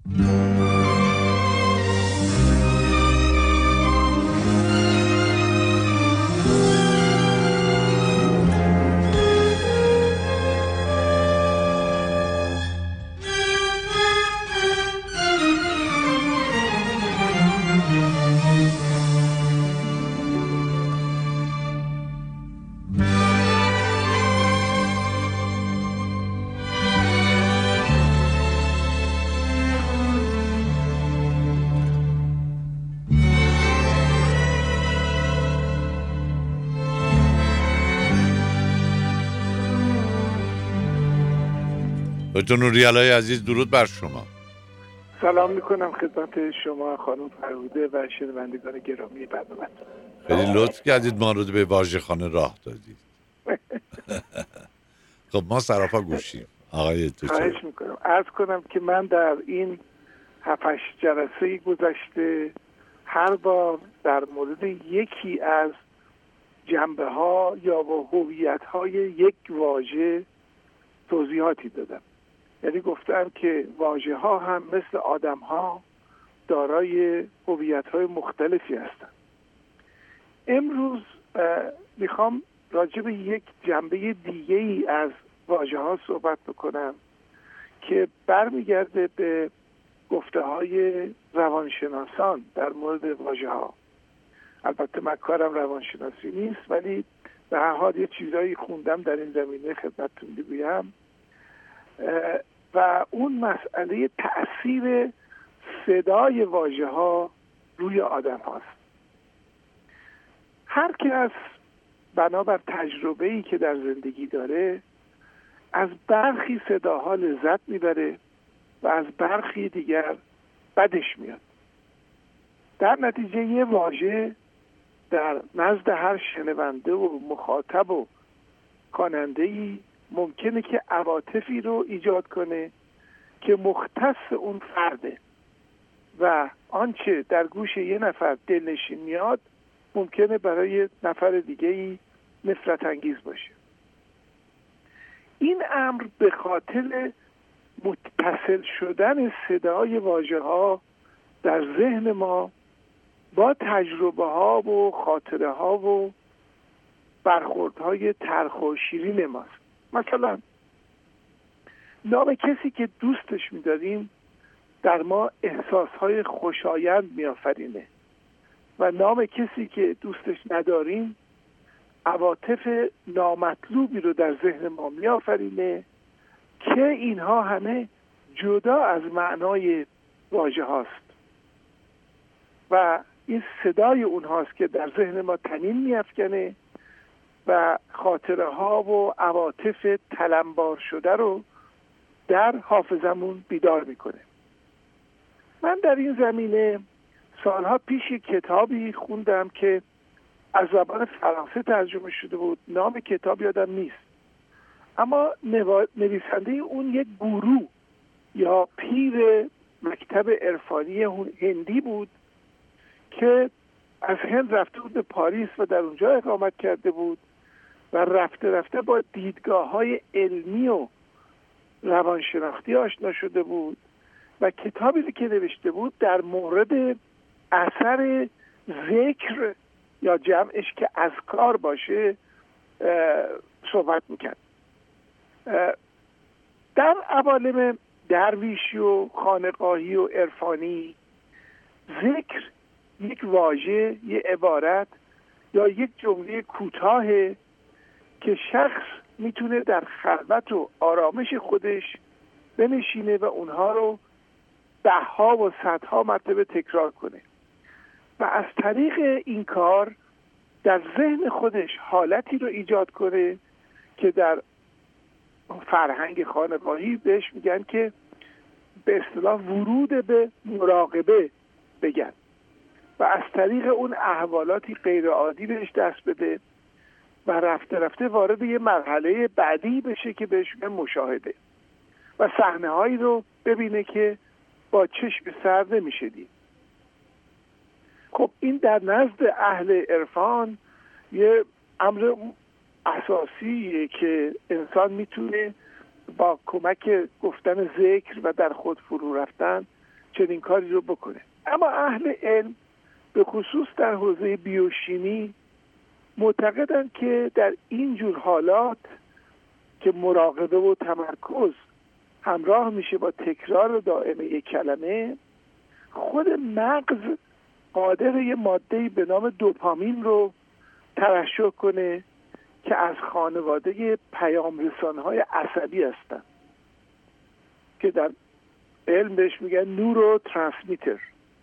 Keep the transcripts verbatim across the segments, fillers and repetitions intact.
دکتر نوری‌علای عزیز، درود بر شما. سلام میکنم خدمت شما خانم فرهوده و شنوندگان گرامی برنامه. خیلی لطف کردید ما رو به واژه‌خانه راه دادید. خب ما سراپا گوشیم. آقای تو خواهش میکنم. عرض کنم که من در این هفت هشت جلسه گذشته هر بار در مورد یکی از جنبه ها یا هویت های یک واژه توضیحاتی دادم. یعنی گفتم که واژه ها هم مثل آدم ها دارای هویت های مختلفی هستند. امروز میخوام راجع به یک جنبه دیگه ای از واژه ها صحبت بکنم که برمیگرده به گفته های روانشناسان در مورد واژه ها. البته من کارم روانشناسی نیست، ولی به هر حال یه چیزایی خوندم در این زمینه خدمتتون بگویم. و اون مسئله تأثیر صدای واژه ها روی آدم هاست. هر کس بنابر تجربه‌ای که در زندگی داره از برخی صداها لذت میبره و از برخی دیگر بدش میاد. در نتیجه یه واژه در نزد هر شنونده و مخاطب و خواننده‌ای ممکنه که عواطفی رو ایجاد کنه که مختص اون فرده و آنچه در گوش یه نفر دلنشین میاد ممکنه برای نفر دیگه‌ای نفرت انگیز باشه. این امر به خاطر متصل شدن صدای واژه ها در ذهن ما با تجربه ها و خاطره ها و برخوردهای تلخ و شیرین ماست. مثلا نام کسی که دوستش می‌داریم در ما احساسهای خوشایند می‌آفرینه و نام کسی که دوستش نداریم عواطف نامطلوبی رو در ذهن ما می‌آفرینه که اینها همه جدا از معنای واژه هاست و این صدای اونهاست که در ذهن ما طنین می‌افکنه و خاطره ها و عواطف تلمبار شده رو در حافظمون بیدار میکنه. من در این زمینه سالها پیش کتابی خوندم که از زبان فرانسه ترجمه شده بود. نام کتاب یادم نیست، اما نویسنده اون یک گورو یا پیر مکتب عرفانی هندی بود که از هند رفته بود به پاریس و در اونجا اقامت کرده بود و رفته رفته با دیدگاه‌های علمی و روانشناختی آشنا شده بود و کتابی که نوشته بود در مورد اثر ذکر یا جمعش که اذکار باشه صحبت میکرد. در عوالم درویشی و خانقاهی و عرفانی ذکر یک واژه، یک عبارت یا یک جمله کوتاه که شخص میتونه در خلوت و آرامش خودش بنشینه و اونها رو دهها و صدها مرتبه تکرار کنه و از طریق این کار در ذهن خودش حالتی رو ایجاد کنه که در فرهنگ خانقاهی بهش میگن که به اصطلاح ورود به مراقبه بگن و از طریق اون احوالاتی غیر عادی بهش دست بده و رفته رفته وارد یه مرحله بعدی بشه که بهش میگن مشاهده و صحنه هایی رو ببینه که با چشم سر نمیشه دید. خب این در نزد اهل عرفان یه امر اساسیه که انسان میتونه با کمک گفتن ذکر و در خود فرو رفتن چنین کاری رو بکنه. اما اهل علم به خصوص در حوزه بیوشیمی معتقدند که در این جور حالات که مراقبه و تمرکز همراه میشه با تکرار دائم یک کلمه، خود مغز قادر یه ماده‌ای به نام دوپامین رو ترشح کنه که از خانواده پیام رسان‌های عصبی هستن که در علم بهش میگن نورو ترانسمیتر.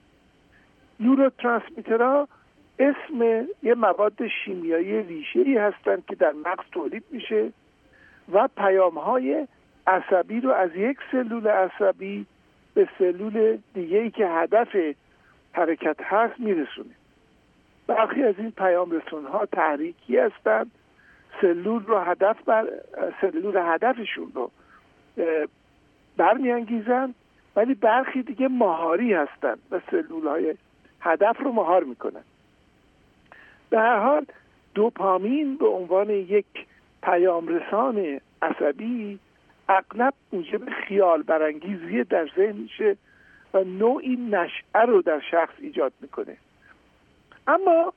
نورو ترانسمیترها اسم یه مواد شیمیایی ریشه‌ای هستن که در مغز تولید میشه و پیام‌های عصبی رو از یک سلول عصبی به سلول دیگه‌ای که هدف حرکت هست میرسونه. برخی از این پیام رسان‌ها تحریکی هستند، سلول رو هدف بر سلول هدفشون رو برمیانگیزن، ولی برخی دیگه مهاری هستند و سلول‌های هدف رو مهار میکنن. به هر حال دوپامین به عنوان یک پیام رسان عصبی اغلب موجب خیال برانگیزی در ذهن میشه و نوعی نشأه رو در شخص ایجاد میکنه. اما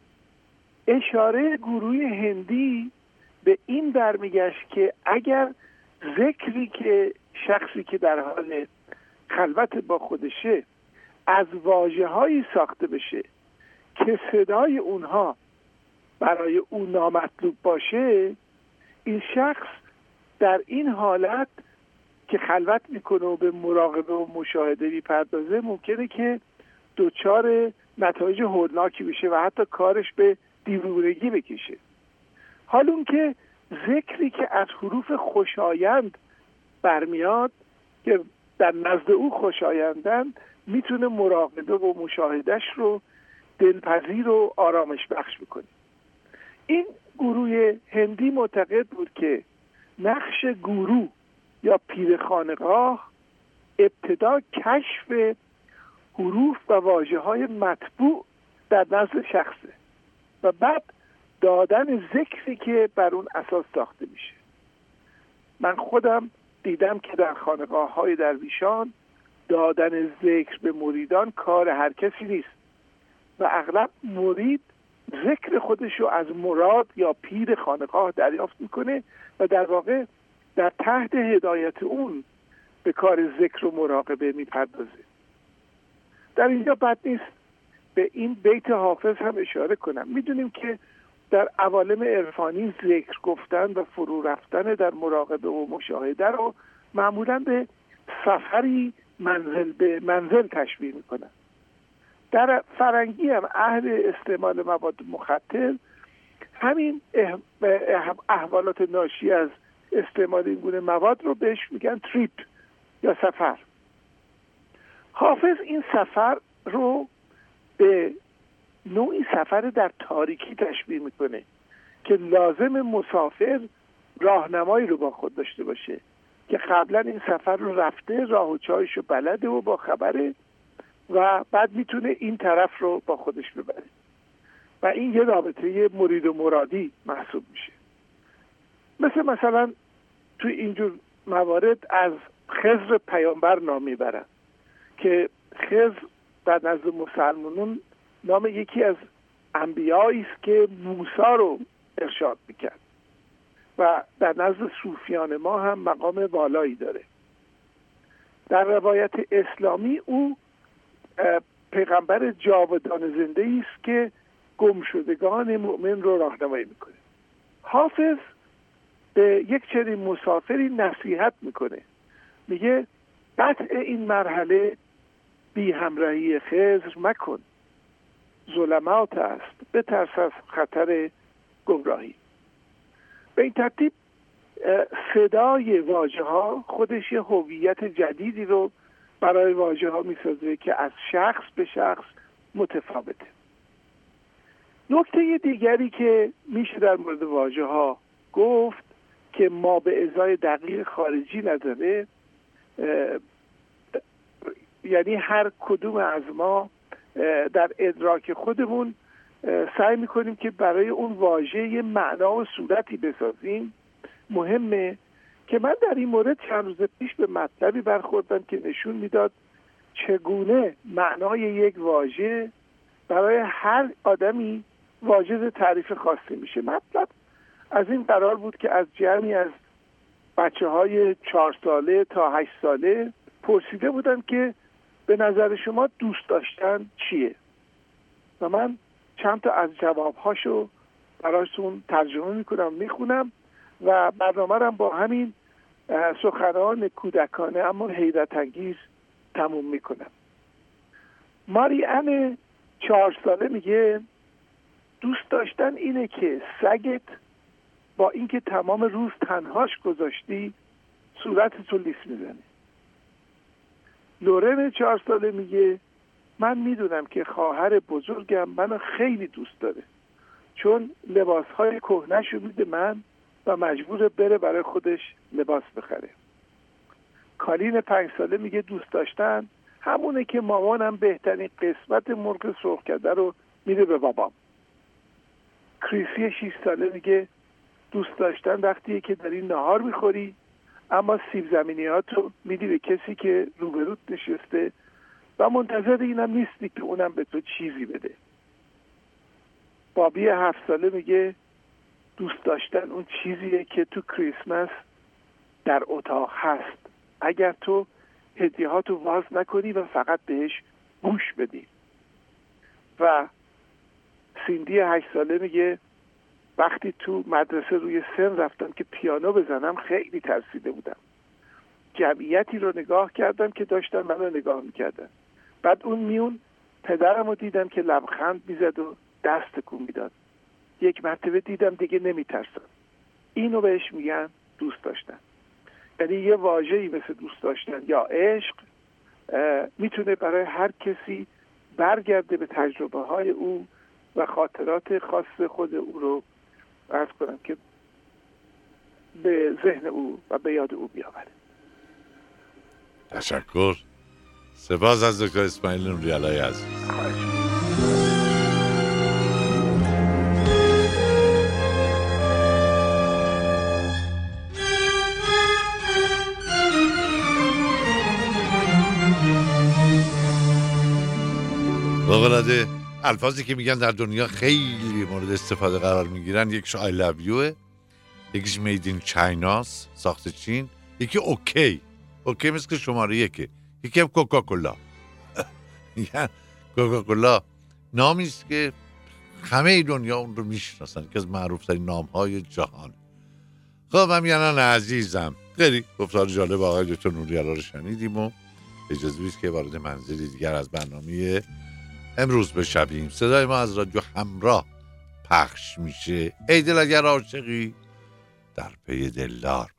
اشاره گروه هندی به این برمیگشت که اگر ذکری که شخصی که در حال خلوت با خودشه از واژه‌هایی ساخته بشه که صدای اونها برای اون نامطلوب باشه، این شخص در این حالت که خلوت میکنه و به مراقبه و مشاهده میپردازه ممکنه که دچار نتایج هولناکی بشه و حتی کارش به دیوونگی بکشه. حال اون که ذکری که از حروف خوشایند برمیاد که در نزد او خوشایندن میتونه مراقبه و مشاهدهش رو دلپذیر و آرامش بخش بکنه. این گروه هندی معتقد بود که نقش گورو یا پیر خانقاه ابتدا کشف حروف و واژه‌های مطبوع در نزد شخصه و بعد دادن ذکری که بر اون اساس ساخته میشه. من خودم دیدم که در خانقاه‌های درویشان دادن ذکر به مریدان کار هر کسی نیست و اغلب مرید ذکر خودش رو از مراد یا پیر خانقاه دریافت میکنه و در واقع در تحت هدایت اون به کار ذکر و مراقبه میپردازه. در اینجا بد نیست به این بیت حافظ هم اشاره کنم. میدونیم که در عوالم عرفانی ذکر گفتن و فرو رفتن در مراقبه و مشاهده رو معمولاً به سفری منزل به منزل تشبیه میکنن. در فرنگی هم اهل استعمال مواد مخدر همین احوالات ناشی از استعمال این گونه مواد رو بهش میگن تریپ یا سفر. حافظ این سفر رو به نوعی سفر در تاریکی تشبیه میکنه که لازم مسافر راهنمایی رو با خود داشته باشه که قبلا این سفر رو رفته، راه و چایش رو بلده و با خبره و بعد میتونه این طرف رو با خودش ببره و این یه رابطه مرید و مرادی محسوب میشه. مثل مثلا توی اینجور موارد از خضر پیامبر نام میبرن که خضر در نزد مسلمانون نام یکی از انبیایی است که موسی رو ارشاد میکرد و در نزد صوفیان ما هم مقام والایی داره. در روایت اسلامی او پیغمبر جاودان زنده است که گمشدگان مؤمن رو راهنمایی میکنه. حافظ به یک چنین مسافری نصیحت میکنه، میگه قطع این مرحله بی همراهی خضر مکن، ظلمات است، بترس از خطر گمراهی. به این ترتیب صدای واژه ها خودش یه هویت جدیدی رو برای واژه ها میسازه که از شخص به شخص متفاوته. نکته دیگری که میشه در مورد واژه ها گفت که ما به ازای دقیق خارجی نداره، یعنی هر کدوم از ما در ادراک خودمون سعی میکنیم که برای اون واژه یه معنا و صورتی بسازیم. مهمه که من در این مورد چند روز پیش به مطلبی برخوردم که نشون میداد چگونه معنای یک واژه برای هر آدمی واجد تعریف خاصی میشه. مطلب از این قرار بود که از جمعی از بچه های چهار ساله تا هشت ساله پرسیده بودن که به نظر شما دوست داشتن چیه؟ و من چند تا از جوابهاشو براشون ترجمه میکنم میخونم و برنامه رم با همین سخنان کودکانه اما حیرت انگیز تموم میکنم. ماری ان چهار ساله میگه دوست داشتن اینه که سگت با اینکه تمام روز تنهاش گذاشتی صورتتو لیس میزنه. لورن چهار ساله میگه من میدونم که خواهر بزرگم منو خیلی دوست داره چون لباسهای کهنه‌شو میده من و مجبور بره برای خودش لباس بخره. کالین پنج ساله میگه دوست داشتن همونه که مامانم بهترین قسمت مرغ سرخ کرده رو میده به بابام. کریسی شش ساله میگه دوست داشتن وقتیه که داری نهار میخوری اما سیب زمینیاتو میدی به کسی که روبروت نشسته و منتظر اینم نیستی که اونم به تو چیزی بده. بابی هفت ساله میگه دوست داشتن اون چیزیه که تو کریسمس در اتاق هست اگر تو هدیهاتو واز نکنی و فقط بهش گوش بدی. و سیندی هشت ساله میگه وقتی تو مدرسه روی سن رفتم که پیانو بزنم خیلی ترسیده بودم. جمعیتی رو نگاه کردم که داشتن منو نگاه میکردن. بعد اون میون پدرم رو دیدم که لبخند میزد و دست تکون میداد. یک مرتبه دیدم دیگه نمیترسم. اینو بهش میگن دوست داشتن. یعنی یه واژه‌ای مثل دوست داشتن یا عشق میتونه برای هر کسی برگرده به تجربه های او و خاطرات خاص خود او رو عرض کنم که به ذهن او و به یاد او بیاوره. تشکر. سپاس از دکتر اسماعیل نوری‌علایی عزیز. واقعا الفاظی که میگن در دنیا خیلی مورد استفاده قرار میگیرن، یکیش I love youه، یکیش made in China ساخت چین، یکی اوکی اوکی مثل که شماره یکه، یکی هم کوکاکولا. میگن کوکاکولا نامی است که همه دنیا اون رو میشناسن که از معروف ترین نام های جهان. خب همیانان عزیزم، خیلی گفتار جالب آقای دکتر نوری‌علا رو شنیدیم و اجازه بیست که وارد منزلی دیگر از برنامه امروز بشویم. صدای ما از رادیو همراه پخش میشه. ای دل اگر عاشقی در پی دلدار